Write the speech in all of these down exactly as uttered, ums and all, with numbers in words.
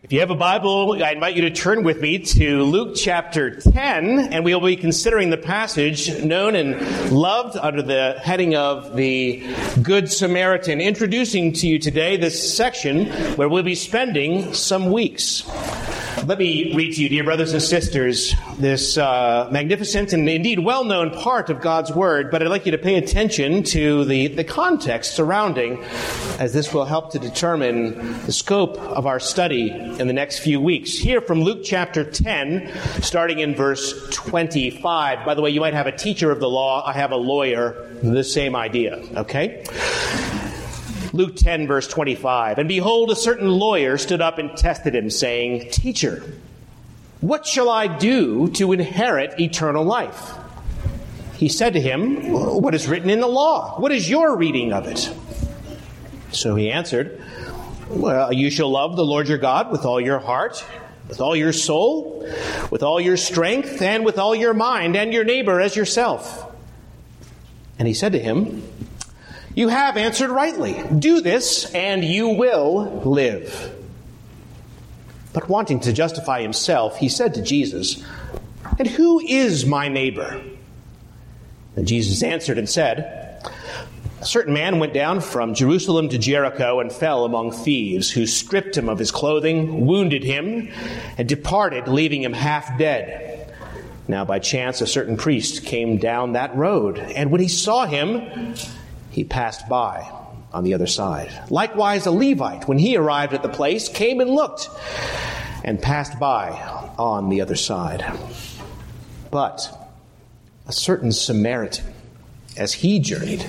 If you have a Bible, I invite you to turn with me to Luke chapter ten, and we'll be considering the passage known and loved under the heading of the Good Samaritan, introducing to you today this section where we'll be spending some weeks. Let me read to you, dear brothers and sisters, this uh, magnificent and indeed well-known part of God's Word, but I'd like you to pay attention to the, the context surrounding, as this will help to determine the scope of our study in the next few weeks. Here from Luke chapter ten, starting in verse twenty-five. By the way, you might have a teacher of the law. I have a lawyer. The same idea, okay? Luke ten, verse twenty-five. And behold, a certain lawyer stood up and tested him, saying, Teacher, what shall I do to inherit eternal life? He said to him, What is written in the law? What is your reading of it? So he answered, Well, you shall love the Lord your God with all your heart, with all your soul, with all your strength, and with all your mind, and your neighbor as yourself. And he said to him, You have answered rightly. Do this, and you will live. But wanting to justify himself, he said to Jesus, And who is my neighbor? And Jesus answered and said, A certain man went down from Jerusalem to Jericho and fell among thieves, who stripped him of his clothing, wounded him, and departed, leaving him half dead. Now by chance a certain priest came down that road, and when he saw him, he passed by on the other side. Likewise, a Levite, when he arrived at the place, came and looked and passed by on the other side. But a certain Samaritan, as he journeyed,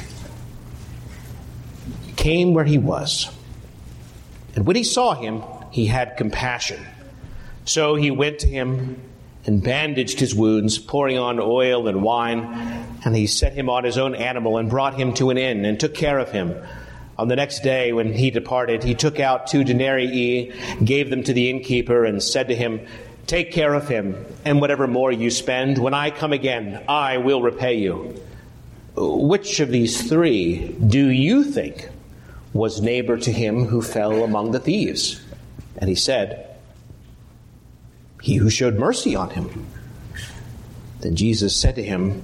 came where he was. And when he saw him, he had compassion. So he went to him and bandaged his wounds, pouring on oil and wine. And he set him on his own animal and brought him to an inn and took care of him. On the next day, when he departed, he took out two denarii, gave them to the innkeeper, and said to him, Take care of him, and whatever more you spend, when I come again, I will repay you. Which of these three do you think was neighbor to him who fell among the thieves? And he said, He who showed mercy on him. Then Jesus said to him,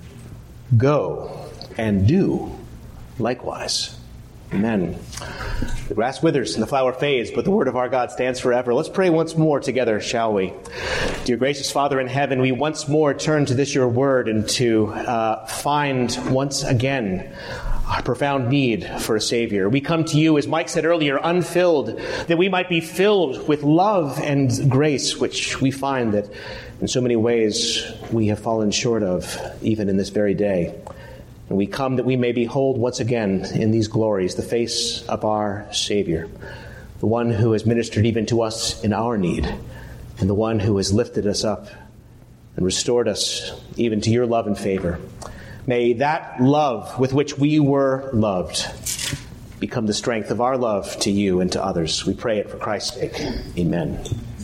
Go and do likewise. Amen. The grass withers and the flower fades, but the word of our God stands forever. Let's pray once more together, shall we? Dear gracious Father in heaven, we once more turn to this your word and to uh, find once again our profound need for a Savior. We come to you, as Mike said earlier, unfilled, that we might be filled with love and grace, which we find that in so many ways we have fallen short of, even in this very day. And we come that we may behold once again in these glories the face of our Savior, the one who has ministered even to us in our need, and the one who has lifted us up and restored us even to your love and favor. May that love with which we were loved become the strength of our love to you and to others. We pray it for Christ's sake. Amen.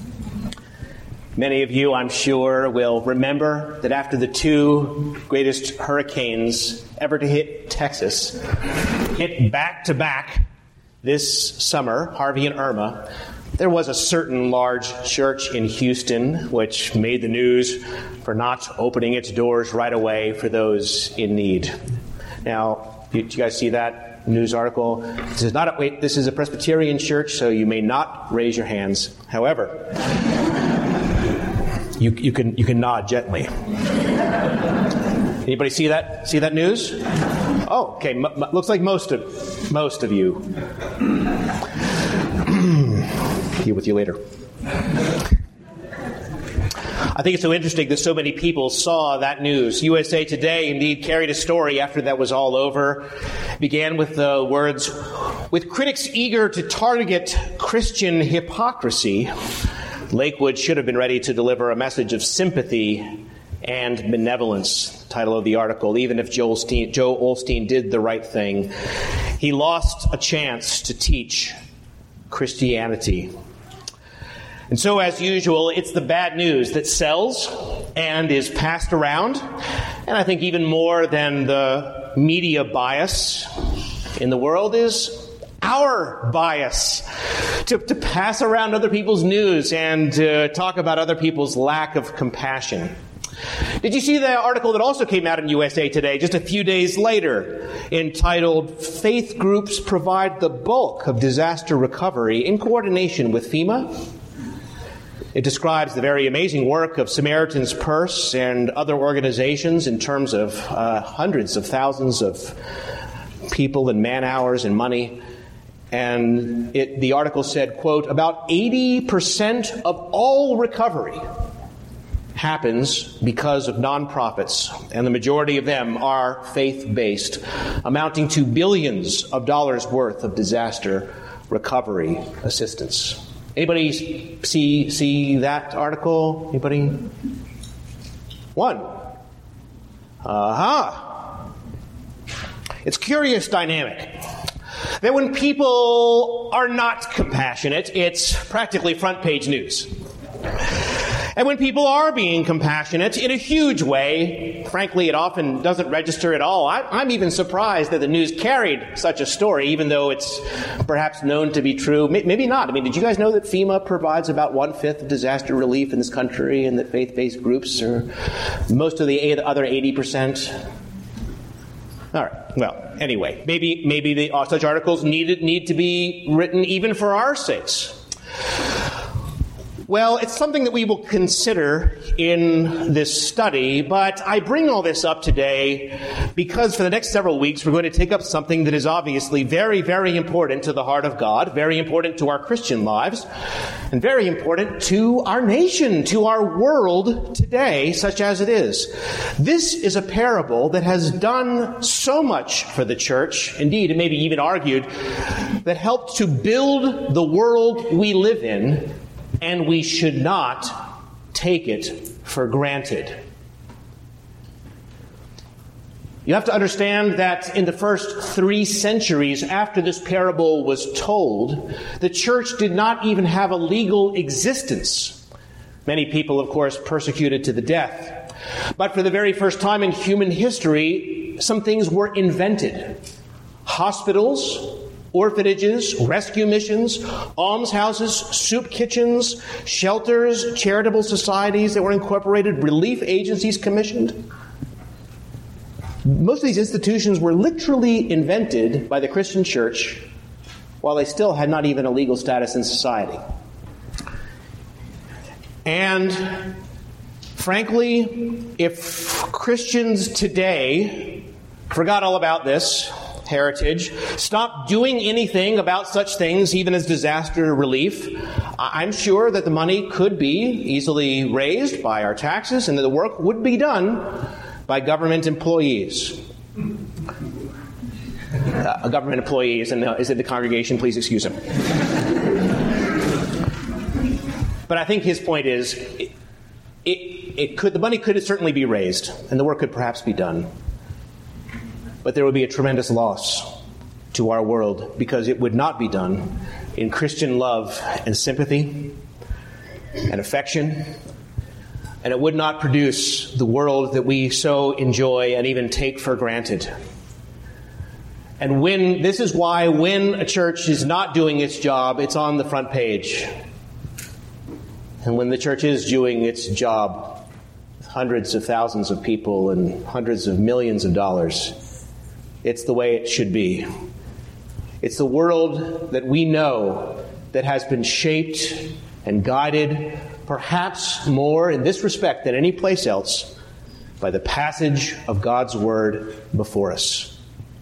Many of you, I'm sure, will remember that after the two greatest hurricanes ever to hit Texas, hit back-to-back this summer, Harvey and Irma, there was a certain large church in Houston which made the news for not opening its doors right away for those in need. Now, do you guys see that news article? This is not a, wait, this is a Presbyterian church, so you may not raise your hands. However, you, you can you can nod gently. Anybody see that? See that news? Oh, okay. M- m- looks like most of most of you. Be with you later. I think it's so interesting that so many people saw that news. U S A Today indeed carried a story after that was all over. It began with the words, with critics eager to target Christian hypocrisy, Lakewood should have been ready to deliver a message of sympathy and benevolence. The title of the article, even if Joel Osteen, Joe Osteen did the right thing, he lost a chance to teach Christianity. And so, as usual, it's the bad news that sells and is passed around. And I think even more than the media bias in the world is our bias to, to pass around other people's news and uh, talk about other people's lack of compassion. Did you see the article that also came out in U S A Today just a few days later, entitled "Faith Groups Provide the Bulk of Disaster Recovery in Coordination with FEMA"? It describes the very amazing work of Samaritan's Purse and other organizations in terms of uh, hundreds of thousands of people and man hours and money. And it, the article said, quote, about eighty percent of all recovery happens because of nonprofits, and the majority of them are faith-based, amounting to billions of dollars worth of disaster recovery assistance. Anybody see see that article? Anybody? One. Aha. Uh-huh. It's a curious dynamic that when people are not compassionate, it's practically front page news. And when people are being compassionate in a huge way, frankly, it often doesn't register at all. I, I'm even surprised that the news carried such a story, even though it's perhaps known to be true. Maybe not. I mean, did you guys know that FEMA provides about one-fifth of disaster relief in this country, and that faith-based groups are most of the other eighty percent? All right. Well, anyway, maybe maybe the, uh, such articles need, need to be written even for our sakes. Well, it's something that we will consider in this study, but I bring all this up today because for the next several weeks we're going to take up something that is obviously very, very important to the heart of God, very important to our Christian lives, and very important to our nation, to our world today, such as it is. This is a parable that has done so much for the church, indeed, it may be even argued, that helped to build the world we live in, and we should not take it for granted. You have to understand that in the first three centuries after this parable was told, the church did not even have a legal existence. Many people, of course, persecuted to the death. But for the very first time in human history, some things were invented. Hospitals, orphanages, rescue missions, almshouses, soup kitchens, shelters, charitable societies that were incorporated, relief agencies commissioned. Most of these institutions were literally invented by the Christian church while they still had not even a legal status in society. And frankly, if Christians today forgot all about this heritage, stop doing anything about such things, even as disaster relief, I'm sure that the money could be easily raised by our taxes and that the work would be done by government employees. Uh, government employees, and uh, is it the congregation? Please excuse him. But I think his point is, it, it, it could, the money could certainly be raised, and the work could perhaps be done. But there would be a tremendous loss to our world because it would not be done in Christian love and sympathy and affection, and it would not produce the world that we so enjoy and even take for granted. And when this is why when a church is not doing its job, it's on the front page. And when the church is doing its job, hundreds of thousands of people and hundreds of millions of dollars, it's the way it should be. It's the world that we know that has been shaped and guided, perhaps more in this respect than any place else, by the passage of God's Word before us.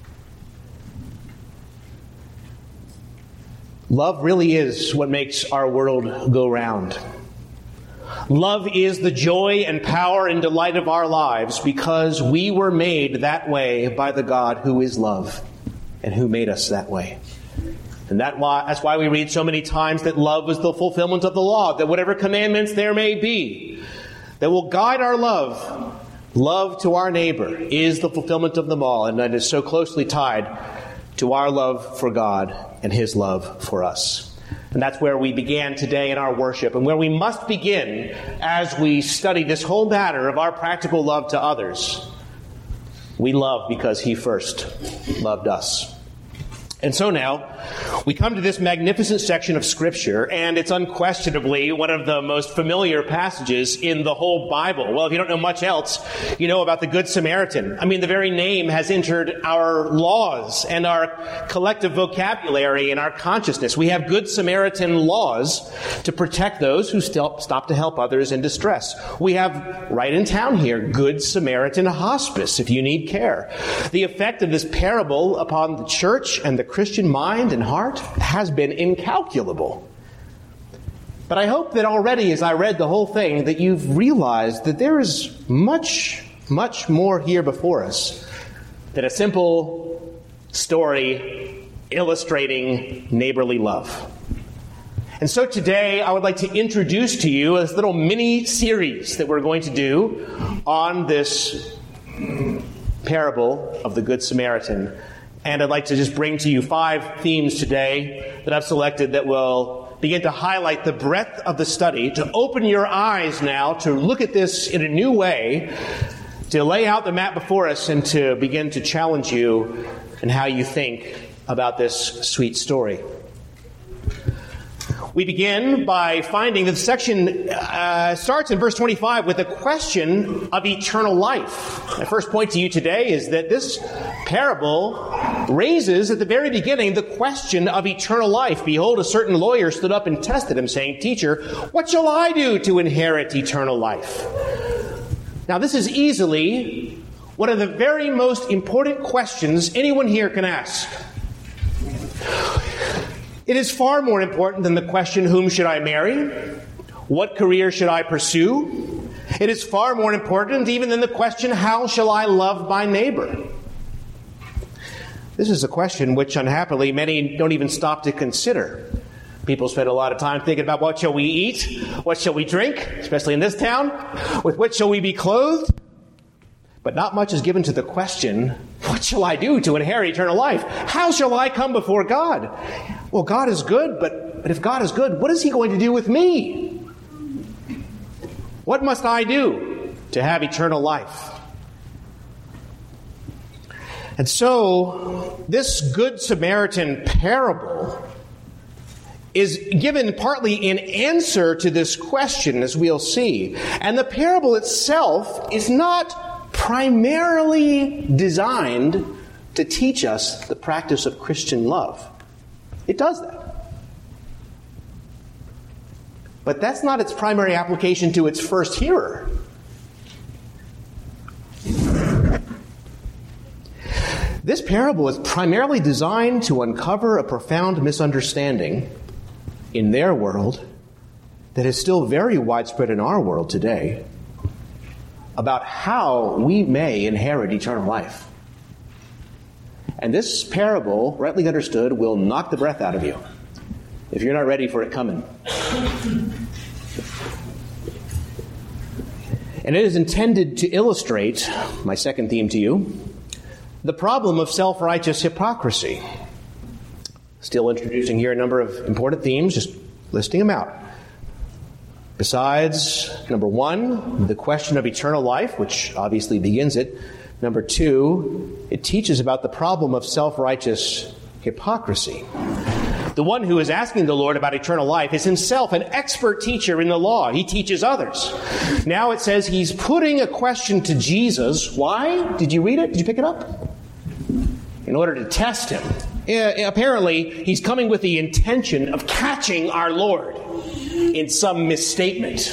Love really is what makes our world go round. Love is the joy and power and delight of our lives because we were made that way by the God who is love and who made us that way. And that why, that's why we read so many times that love is the fulfillment of the law, that whatever commandments there may be that will guide our love, love to our neighbor is the fulfillment of them all, and that is so closely tied to our love for God and His love for us. And that's where we began today in our worship, and where we must begin as we study this whole matter of our practical love to others. We love because He first loved us. And so now, we come to this magnificent section of Scripture, and it's unquestionably one of the most familiar passages in the whole Bible. Well, if you don't know much else, you know about the Good Samaritan. I mean, the very name has entered our laws and our collective vocabulary and our consciousness. We have Good Samaritan laws to protect those who still stop to help others in distress. We have, right in town here, Good Samaritan hospice if you need care. The effect of this parable upon the church and the Christian mind and heart has been incalculable. But I hope that already, as I read the whole thing, that you've realized that there is much, much more here before us than a simple story illustrating neighborly love. And so today, I would like to introduce to you a little mini-series that we're going to do on this parable of the Good Samaritan. And I'd like to just bring to you five themes today that I've selected that will begin to highlight the breadth of the study, to open your eyes now to look at this in a new way, to lay out the map before us and to begin to challenge you in how you think about this sweet story. We begin by finding that the section uh, starts in verse twenty-five with a question of eternal life. My first point to you today is that this parable raises at the very beginning the question of eternal life. Behold, a certain lawyer stood up and tested him, saying, "Teacher, what shall I do to inherit eternal life?" Now, this is easily one of the very most important questions anyone here can ask. It is far more important than the question, whom should I marry? What career should I pursue? It is far more important even than the question, how shall I love my neighbor? This is a question which, unhappily, many don't even stop to consider. People spend a lot of time thinking about what shall we eat? What shall we drink? Especially in this town. With what shall we be clothed? But not much is given to the question, what shall I do to inherit eternal life? How shall I come before God? Well, God is good, but, but if God is good, what is He going to do with me? What must I do to have eternal life? And so, this Good Samaritan parable is given partly in answer to this question, as we'll see. And the parable itself is not primarily designed to teach us the practice of Christian love. It does that. But that's not its primary application to its first hearer. This parable is primarily designed to uncover a profound misunderstanding in their world that is still very widespread in our world today about how we may inherit eternal life. And this parable, rightly understood, will knock the breath out of you if you're not ready for it coming. And it is intended to illustrate, my second theme to you, the problem of self-righteous hypocrisy. Still introducing here a number of important themes, just listing them out. Besides, number one, the question of eternal life, which obviously begins it. Number two, it teaches about the problem of self-righteous hypocrisy. The one who is asking the Lord about eternal life is himself an expert teacher in the law. He teaches others. Now it says he's putting a question to Jesus. Why? Did you read it? Did you pick it up? In order to test him. Uh, apparently, he's coming with the intention of catching our Lord in some misstatement.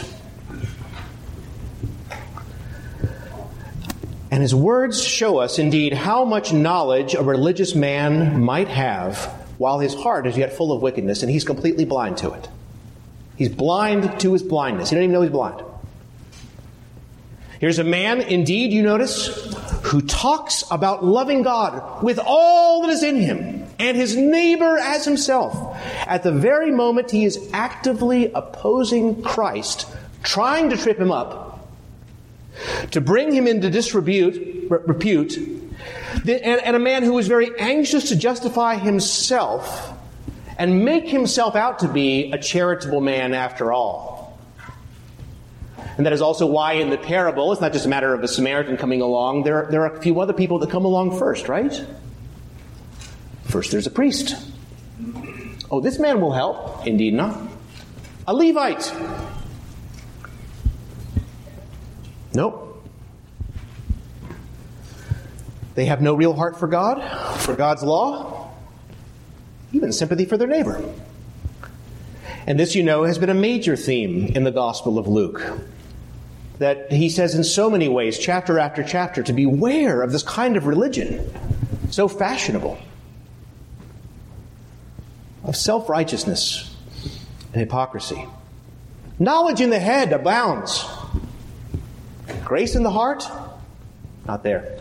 And his words show us, indeed, how much knowledge a religious man might have while his heart is yet full of wickedness, and he's completely blind to it. He's blind to his blindness. He doesn't even know he's blind. Here's a man, indeed, you notice, who talks about loving God with all that is in him and his neighbor as himself. At the very moment he is actively opposing Christ, trying to trip him up, to bring him into disrepute, repute, and, and a man who is very anxious to justify himself and make himself out to be a charitable man after all. And that is also why in the parable, it's not just a matter of a Samaritan coming along. There, there are a few other people that come along first, right? First there's a priest. Oh, this man will help. Indeed not. A Levite. Nope. They have no real heart for God, for God's law, even sympathy for their neighbor. And this, you know, has been a major theme in the Gospel of Luke. That he says in so many ways, chapter after chapter, to beware of this kind of religion, so fashionable, of self-righteousness and hypocrisy. Knowledge in the head abounds. Grace in the heart? Not there.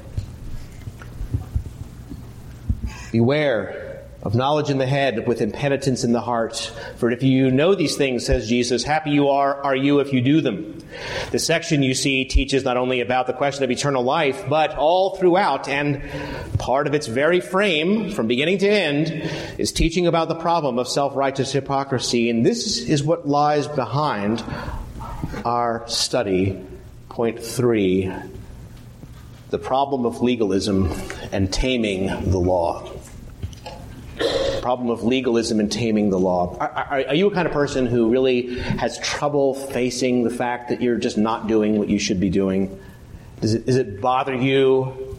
Beware of knowledge in the head with impenitence in the heart. For if you know these things, says Jesus, happy you are, are you if you do them. The section you see teaches not only about the question of eternal life, but all throughout, and part of its very frame, from beginning to end, is teaching about the problem of self-righteous hypocrisy. And this is what lies behind our study, point three, the problem of legalism and taming the law. Problem of legalism and taming the law. Are, are, are you a kind of person who really has trouble facing the fact that you're just not doing what you should be doing? Does it, does it bother you?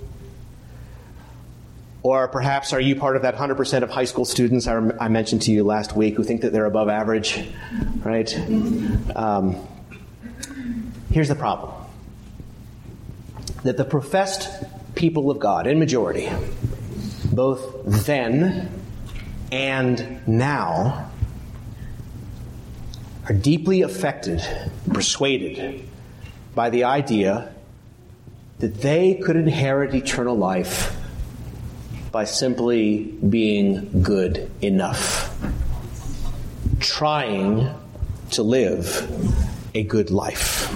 Or perhaps are you part of that one hundred percent of high school students I, I mentioned to you last week who think that they're above average? Right? Um, here's the problem. That the professed people of God, in majority, both then and now, are deeply affected, persuaded by the idea that they could inherit eternal life by simply being good enough, trying to live a good life.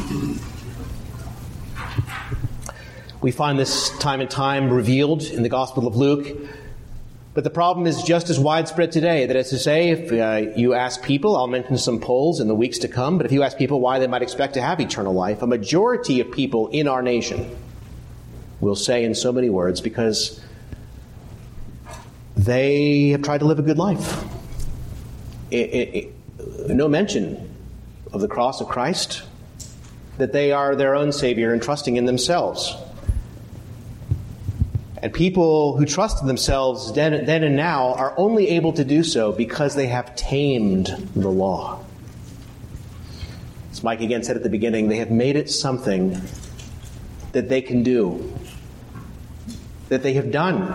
We find this time and time revealed in the Gospel of Luke. But the problem is just as widespread today. That is to say, if uh, you ask people, I'll mention some polls in the weeks to come, but if you ask people why they might expect to have eternal life, a majority of people in our nation will say in so many words, because they have tried to live a good life. It, it, it, no mention of the cross of Christ, that they are their own Savior and trusting in themselves. And people who trust in themselves then, then and now are only able to do so because they have tamed the law. As Mike again said at the beginning, they have made it something that they can do, that they have done.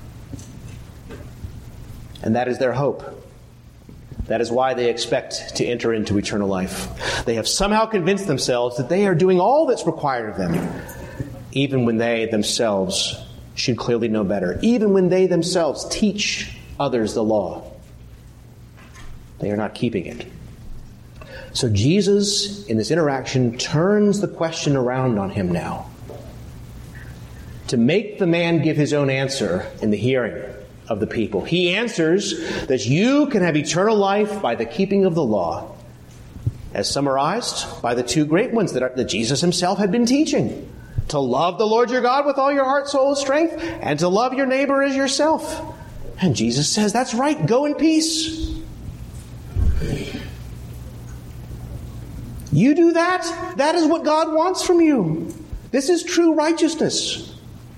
And that is their hope. That is why they expect to enter into eternal life. They have somehow convinced themselves that they are doing all that's required of them, even when they themselves should clearly know better. Even when they themselves teach others the law, they are not keeping it. So Jesus, in this interaction, turns the question around on him now to make the man give his own answer in the hearing of the people. He answers that you can have eternal life by the keeping of the law, as summarized by the two great ones that, are, that Jesus himself had been teaching. To love the Lord your God with all your heart, soul, and strength, and to love your neighbor as yourself. And Jesus says, that's right, go in peace. You do that, that is what God wants from you. This is true righteousness.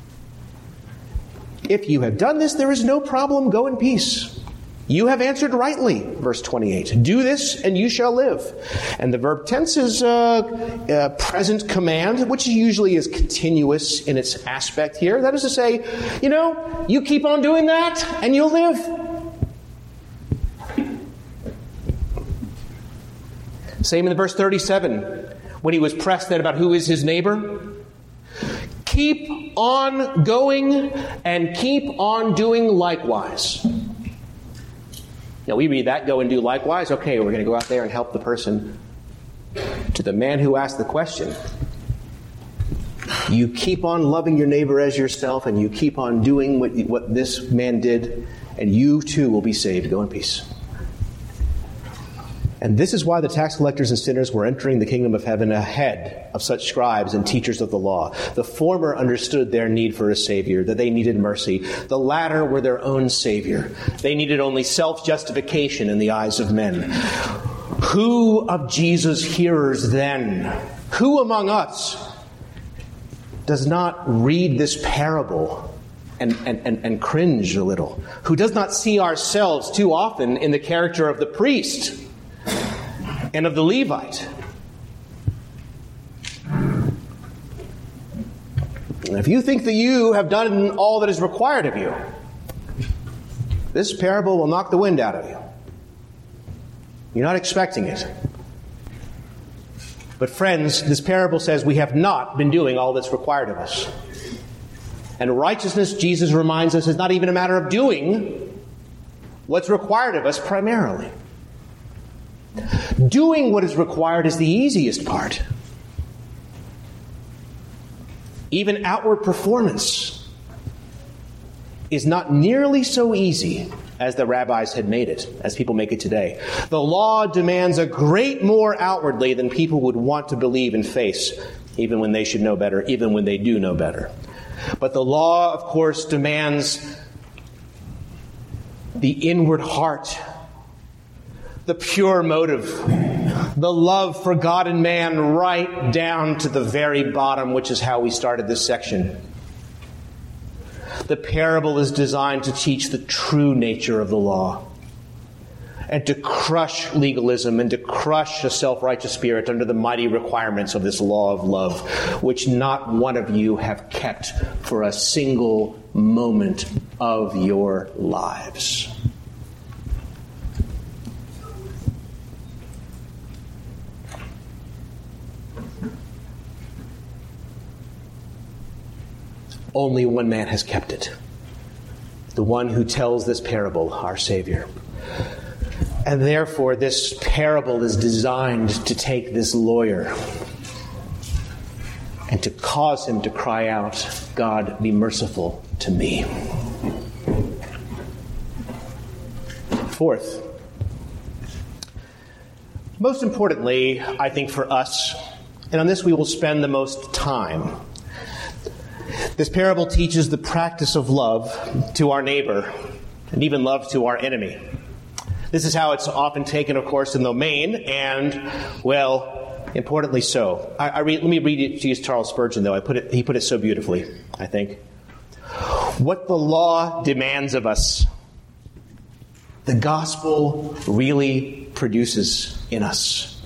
If you have done this, there is no problem, go in peace. You have answered rightly, verse twenty-eight. Do this and you shall live. And the verb tense is a, a present command, which usually is continuous in its aspect here. That is to say, you know, you keep on doing that and you'll live. Same in verse thirty-seven, when he was pressed then about who is his neighbor. Keep on going and keep on doing likewise. Now we read that, go and do likewise. Okay, we're going to go out there and help the person. To the man who asked the question, you keep on loving your neighbor as yourself, and you keep on doing what, what this man did, and you too will be saved. Go in peace. And this is why the tax collectors and sinners were entering the kingdom of heaven ahead of such scribes and teachers of the law. The former understood their need for a Savior, that they needed mercy. The latter were their own Savior. They needed only self-justification in the eyes of men. Who of Jesus' hearers then, who among us does not read this parable and, and, and, and cringe a little? Who does not see ourselves too often in the character of the priest and of the Levite? And if you think that you have done all that is required of you, this parable will knock the wind out of you. You're not expecting it. But friends, this parable says we have not been doing all that's required of us. And righteousness, Jesus reminds us, is not even a matter of doing what's required of us primarily. Doing what is required is the easiest part. Even outward performance is not nearly so easy as the rabbis had made it, as people make it today. The law demands a great more outwardly than people would want to believe and face, even when they should know better, even when they do know better. But the law, of course, demands the inward heart, the pure motive, the love for God and man right down to the very bottom, which is how we started this section. The parable is designed to teach the true nature of the law and to crush legalism and to crush a self-righteous spirit under the mighty requirements of this law of love, which not one of you have kept for a single moment of your lives. Only one man has kept it. The one who tells this parable, our Savior. And therefore, this parable is designed to take this lawyer and to cause him to cry out, God, be merciful to me. Fourth, most importantly, I think for us, and on this we will spend the most time, this parable teaches the practice of love to our neighbor and even love to our enemy. This is how it's often taken, of course, in the main, and, well, importantly so. I, I read, let me read it to use Charles Spurgeon, though. I put it, he put it so beautifully, I think. What the law demands of us, the gospel really produces in us.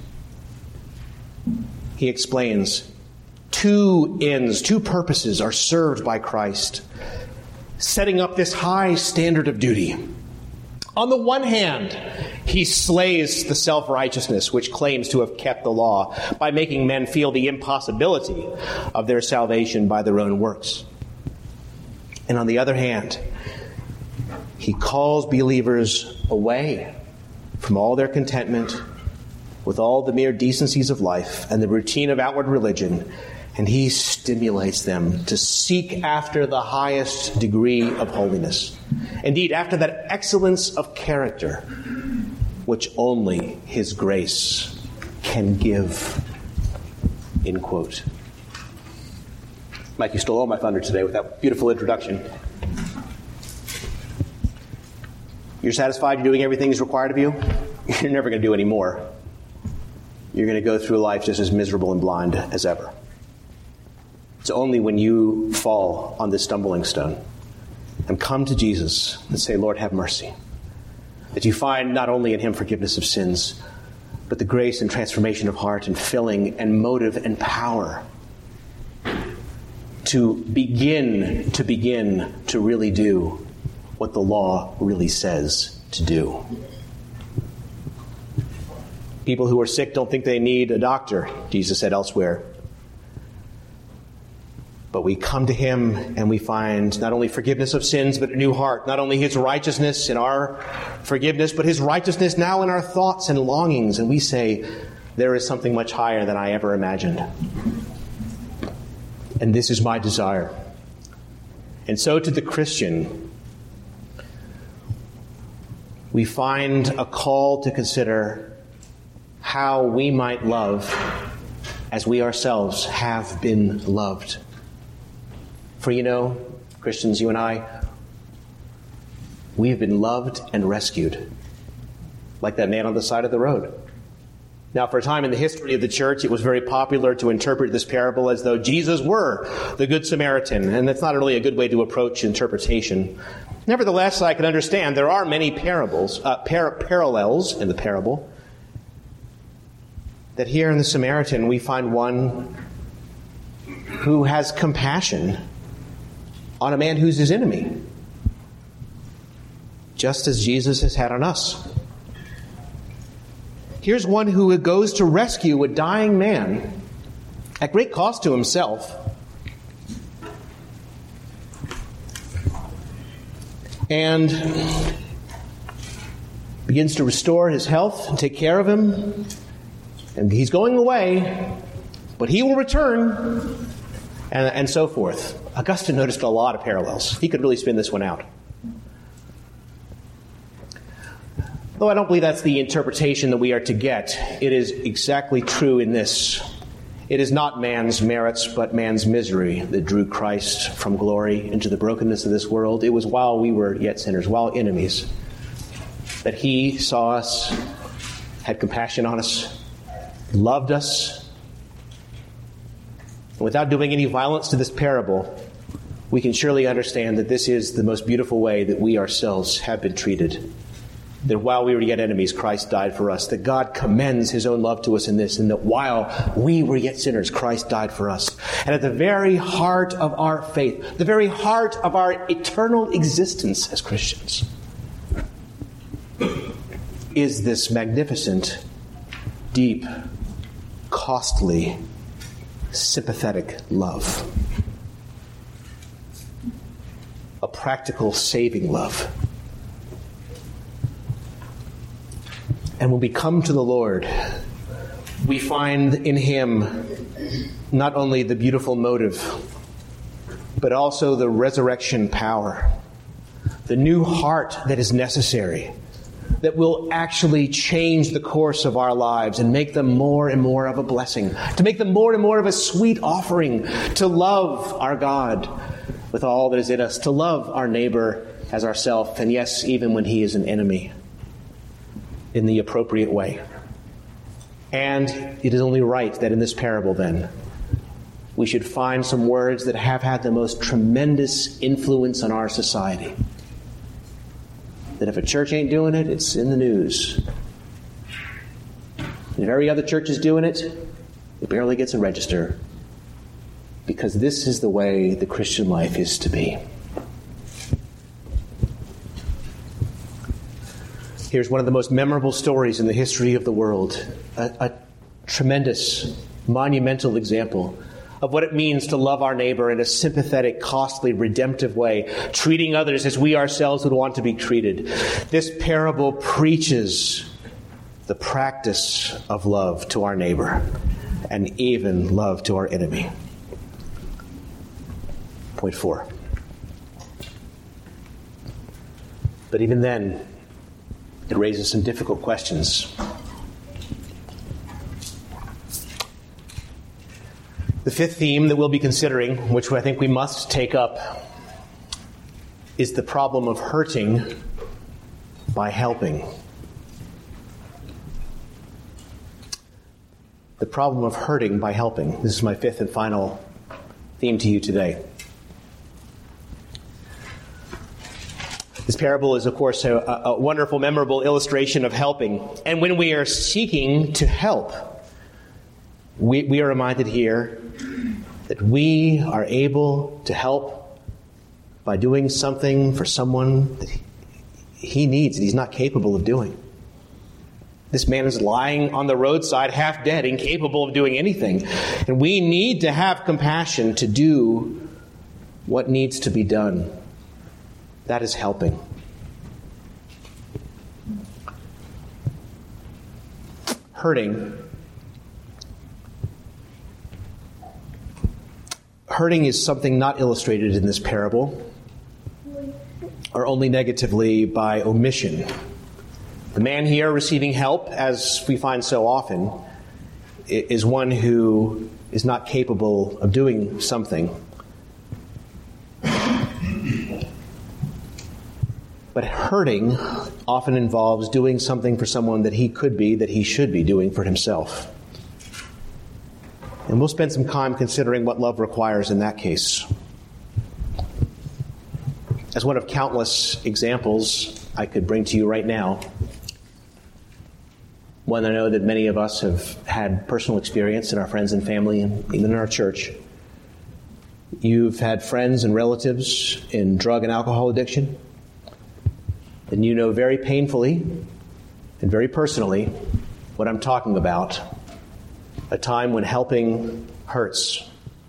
He explains, two ends, two purposes are served by Christ, setting up this high standard of duty. On the one hand, he slays the self-righteousness which claims to have kept the law by making men feel the impossibility of their salvation by their own works. And on the other hand, he calls believers away from all their contentment with all the mere decencies of life and the routine of outward religion, and he stimulates them to seek after the highest degree of holiness. Indeed, after that excellence of character, which only his grace can give. End quote. Mike, you stole all my thunder today with that beautiful introduction. You're satisfied you're doing everything that's required of you? You're never going to do any more. You're going to go through life just as miserable and blind as ever. It's only when you fall on this stumbling stone and come to Jesus and say, Lord, have mercy, that you find not only in him forgiveness of sins, but the grace and transformation of heart and filling and motive and power to begin to begin to really do what the law really says to do. People who are sick don't think they need a doctor, Jesus said elsewhere. But we come to him and we find not only forgiveness of sins, but a new heart. Not only his righteousness in our forgiveness, but his righteousness now in our thoughts and longings. And we say, there is something much higher than I ever imagined. And this is my desire. And so to the Christian, we find a call to consider how we might love as we ourselves have been loved. For you know, Christians, you and I, we've been loved and rescued, like that man on the side of the road. Now, for a time in the history of the church, it was very popular to interpret this parable as though Jesus were the Good Samaritan, and that's not really a good way to approach interpretation. Nevertheless, I can understand there are many parables, uh, par- parallels in the parable, that here in the Samaritan we find one who has compassion on a man who's his enemy, just as Jesus has had on us. Here's one who goes to rescue a dying man at great cost to himself, and begins to restore his health and take care of him. And he's going away, but he will return, and, and so forth. Augustine noticed a lot of parallels. He could really spin this one out. Though I don't believe that's the interpretation that we are to get, it is exactly true in this. It is not man's merits, but man's misery that drew Christ from glory into the brokenness of this world. It was while we were yet sinners, while enemies, that he saw us, had compassion on us, loved us. And without doing any violence to this parable, we can surely understand that this is the most beautiful way that we ourselves have been treated. That while we were yet enemies, Christ died for us. That God commends his own love to us in this, and that while we were yet sinners, Christ died for us. And at the very heart of our faith, the very heart of our eternal existence as Christians, is this magnificent, deep, costly, sympathetic love. A practical, saving love. And when we come to the Lord, we find in him not only the beautiful motive, but also the resurrection power, the new heart that is necessary, that will actually change the course of our lives and make them more and more of a blessing, to make them more and more of a sweet offering, to love our God with all that is in us, to love our neighbor as ourselves, and yes, even when he is an enemy, in the appropriate way. And it is only right that in this parable, then, we should find some words that have had the most tremendous influence on our society. That if a church ain't doing it, it's in the news. And if every other church is doing it, it barely gets a register. Because this is the way the Christian life is to be. Here's one of the most memorable stories in the history of the world. A, a tremendous, monumental example of what it means to love our neighbor in a sympathetic, costly, redemptive way, treating others as we ourselves would want to be treated. This parable preaches the practice of love to our neighbor and even love to our enemy. Point four. But even then, it raises some difficult questions. The fifth theme that we'll be considering, which I think we must take up, is the problem of hurting by helping. The problem of hurting by helping. This is my fifth and final theme to you today. This parable is, of course, a, a wonderful, memorable illustration of helping. And when we are seeking to help, we, we are reminded here that we are able to help by doing something for someone that he, he needs and he's not capable of doing. This man is lying on the roadside, half dead, incapable of doing anything. And we need to have compassion to do what needs to be done. That is helping. Hurting. Hurting is something not illustrated in this parable, or only negatively by omission. The man here receiving help, as we find so often, is one who is not capable of doing something. But hurting often involves doing something for someone that he could be, that he should be doing for himself. And we'll spend some time considering what love requires in that case. As one of countless examples I could bring to you right now, one I know that many of us have had personal experience in our friends and family and even in our church. You've had friends and relatives in drug and alcohol addiction, and you know very painfully and very personally what I'm talking about. A time when helping hurts.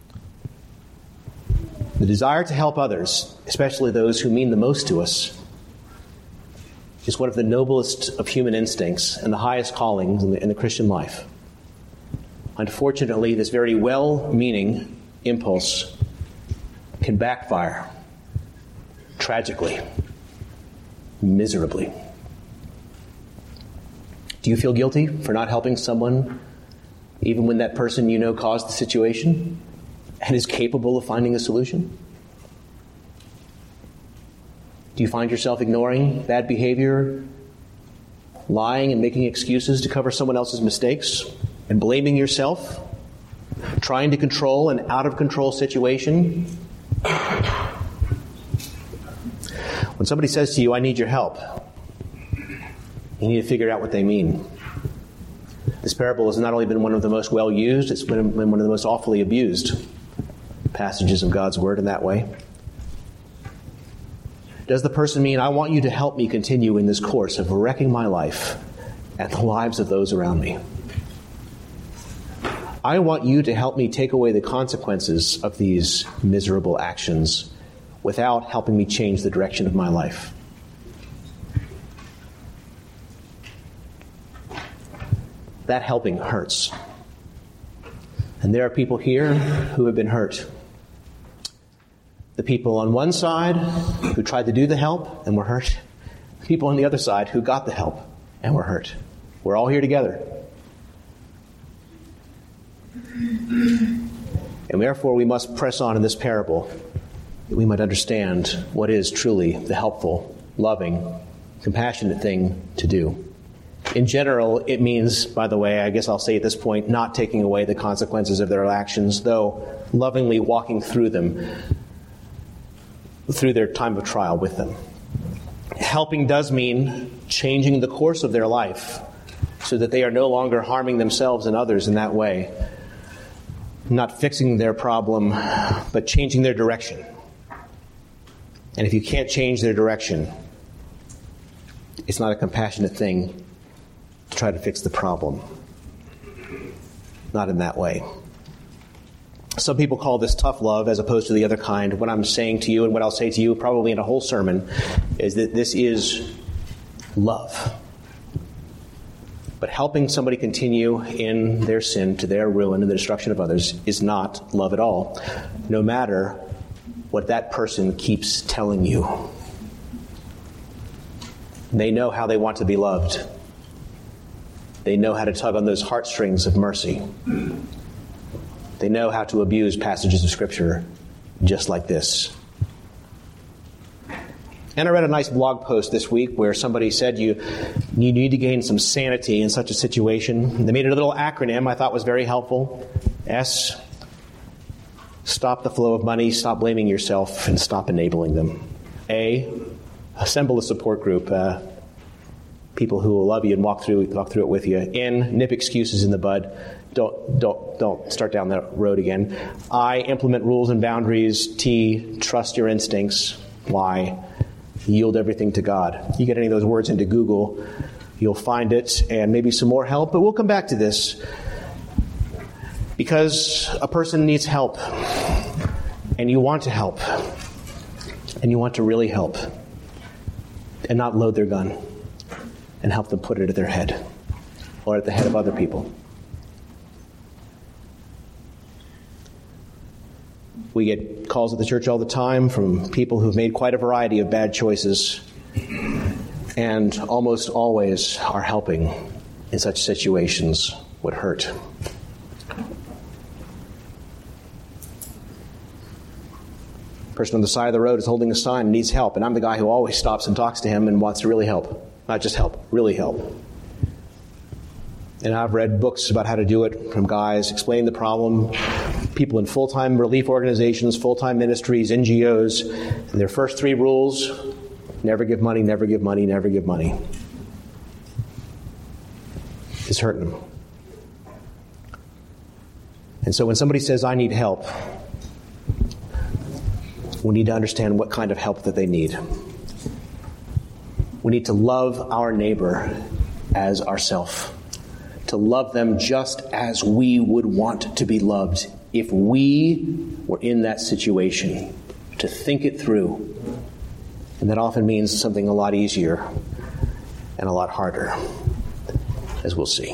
The desire to help others, especially those who mean the most to us, is one of the noblest of human instincts and the highest callings in the, in the Christian life. Unfortunately, this very well-meaning impulse can backfire tragically, miserably. Do you feel guilty for not helping someone, even when that person you know caused the situation and is capable of finding a solution? Do you find yourself ignoring bad behavior, lying and making excuses to cover someone else's mistakes, and blaming yourself, trying to control an out-of-control situation? When somebody says to you, "I need your help," you need to figure out what they mean. This parable has not only been one of the most well-used, it's been one of the most awfully abused passages of God's Word in that way. Does the person mean, "I want you to help me continue in this course of wrecking my life and the lives of those around me. I want you to help me take away the consequences of these miserable actions without helping me change the direction of my life"? That helping hurts. And there are people here who have been hurt. The people on one side who tried to do the help and were hurt. The people on the other side who got the help and were hurt. We're all here together. And therefore we must press on in this parable that we might understand what is truly the helpful, loving, compassionate thing to do. In general, it means, by the way, I guess I'll say at this point, not taking away the consequences of their actions, though lovingly walking through them, through their time of trial with them. Helping does mean changing the course of their life so that they are no longer harming themselves and others in that way. Not fixing their problem, but changing their direction. And if you can't change their direction, it's not a compassionate thing to try to fix the problem. Not in that way. Some people call this tough love as opposed to the other kind. What I'm saying to you and what I'll say to you probably in a whole sermon is that this is love. But helping somebody continue in their sin to their ruin and the destruction of others is not love at all, no matter what that person keeps telling you. They know how they want to be loved. They know how to tug on those heartstrings of mercy. They know how to abuse passages of Scripture just like this. And I read a nice blog post this week where somebody said you, you need to gain some sanity in such a situation. They made a little acronym I thought was very helpful. S, stop the flow of money, stop blaming yourself, and stop enabling them. A, assemble a support group, uh, people who will love you and walk through walk through it with you. N, nip excuses in the bud. Don't don't don't start down that road again. I, implement rules and boundaries. T, trust your instincts. Y, yield everything to God. You get any of those words into Google, you'll find it, and maybe some more help. But we'll come back to this because a person needs help, and you want to help, and you want to really help, and not load their gun and help them put it at their head or at the head of other people. We get calls at the church all the time from people who've made quite a variety of bad choices. And and almost always our helping in such situations would hurt. The person on the side of the road is holding a sign and needs help, and I'm the guy who always stops and talks to him and wants to really help. Not just help, really help. And I've read books about how to do it from guys explaining the problem, people in full-time relief organizations, full-time ministries, N G Os, and their first three rules: never give money, never give money, never give money. It's hurting them. And so when somebody says, I need help, we need to understand what kind of help that they need. We need to love our neighbor as ourself. To love them just as we would want to be loved if we were in that situation. To think it through. And that often means something a lot easier and a lot harder, as we'll see.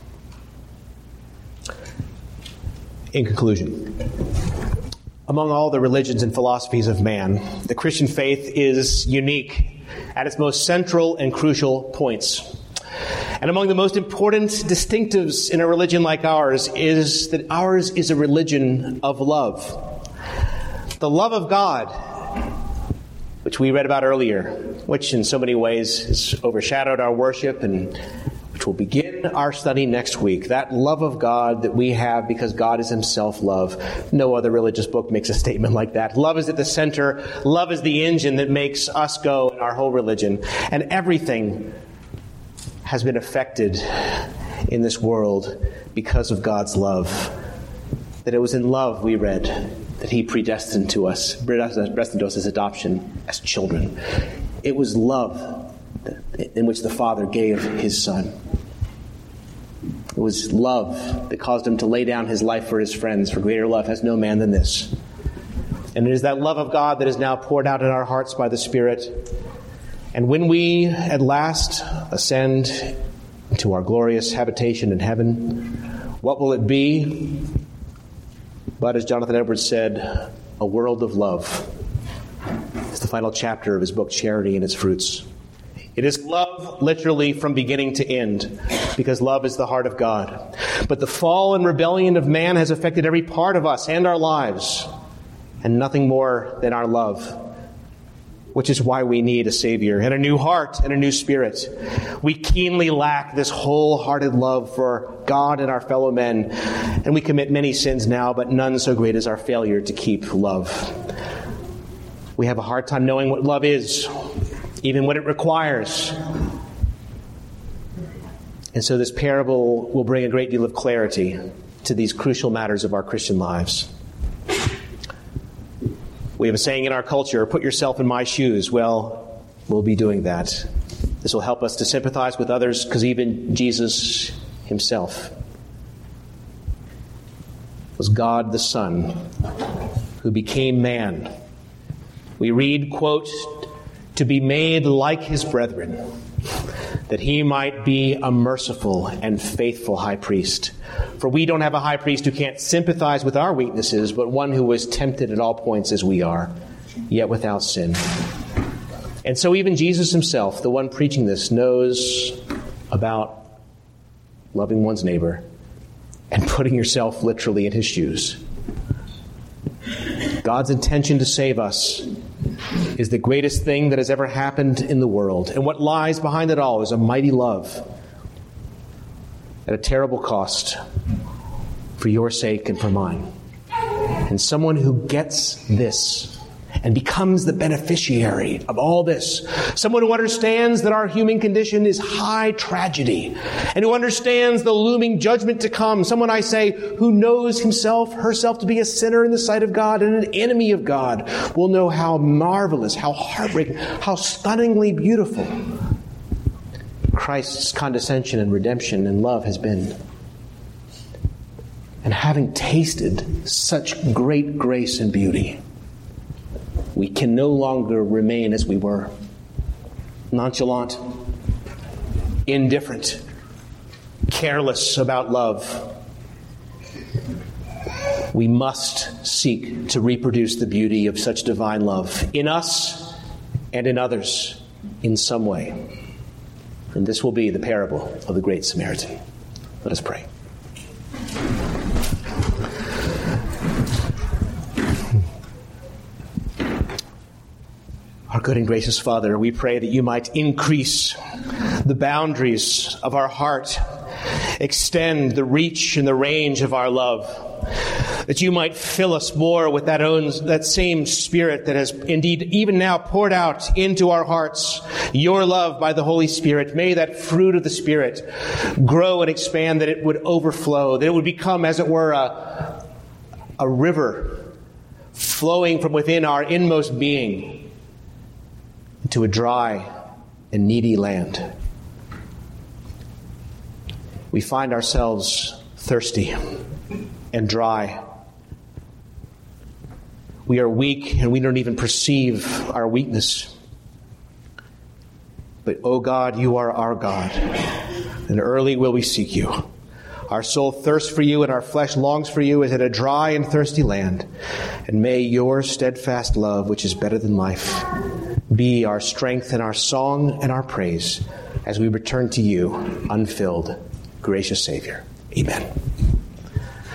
In conclusion, among all the religions and philosophies of man, the Christian faith is unique at its most central and crucial points. And among the most important distinctives in a religion like ours is that ours is a religion of love. The love of God, which we read about earlier, which in so many ways has overshadowed our worship and which will begin our study next week. That love of God that we have because God is himself love. No other religious book makes a statement like that. Love is at the center. Love is the engine that makes us go in our whole religion. And everything has been affected in this world because of God's love. That it was in love, we read, that he predestined to us, predestined to us as adoption, as children. It was love in which the Father gave his Son. It was love that caused him to lay down his life for his friends, for greater love has no man than this. And it is that love of God that is now poured out in our hearts by the Spirit. And when we at last ascend to our glorious habitation in heaven, what will it be? But as Jonathan Edwards said, a world of love. It's the final chapter of his book, Charity and Its Fruits. It is love literally from beginning to end, because love is the heart of God. But the fall and rebellion of man has affected every part of us and our lives, and nothing more than our love, which is why we need a Savior and a new heart and a new spirit. We keenly lack this wholehearted love for God and our fellow men, and we commit many sins now, but none so great as our failure to keep love. We have a hard time knowing what love is, even what it requires. And so this parable will bring a great deal of clarity to these crucial matters of our Christian lives. We have a saying in our culture, put yourself in my shoes. Well, we'll be doing that. This will help us to sympathize with others, because even Jesus himself was God the Son who became man. We read, quote, to be made like his brethren, that he might be a merciful and faithful high priest. For we don't have a high priest who can't sympathize with our weaknesses, but one who was tempted at all points as we are, yet without sin. And so even Jesus himself, the one preaching this, knows about loving one's neighbor and putting yourself literally in his shoes. God's intention to save us is the greatest thing that has ever happened in the world. And what lies behind it all is a mighty love at a terrible cost for your sake and for mine. And someone who gets this and becomes the beneficiary of all this, someone who understands that our human condition is high tragedy, and who understands the looming judgment to come, someone, I say, who knows himself, herself to be a sinner in the sight of God and an enemy of God, will know how marvelous, how heartbreaking, how stunningly beautiful Christ's condescension and redemption and love has been. And having tasted such great grace and beauty, we can no longer remain as we were, nonchalant, indifferent, careless about love. We must seek to reproduce the beauty of such divine love in us and in others in some way. And this will be the parable of the Great Samaritan. Let us pray. Our good and gracious Father, we pray that you might increase the boundaries of our heart, extend the reach and the range of our love, that you might fill us more with that own, that same Spirit that has indeed even now poured out into our hearts your love by the Holy Spirit. May that fruit of the Spirit grow and expand, that it would overflow, that it would become, as it were, a, a river flowing from within our inmost being into a dry and needy land. We find ourselves thirsty and dry. We are weak and we don't even perceive our weakness. But, oh God, you are our God, and early will we seek you. Our soul thirsts for you and our flesh longs for you as in a dry and thirsty land. And may your steadfast love, which is better than life, be our strength and our song and our praise as we return to you, unfilled, gracious Savior. Amen.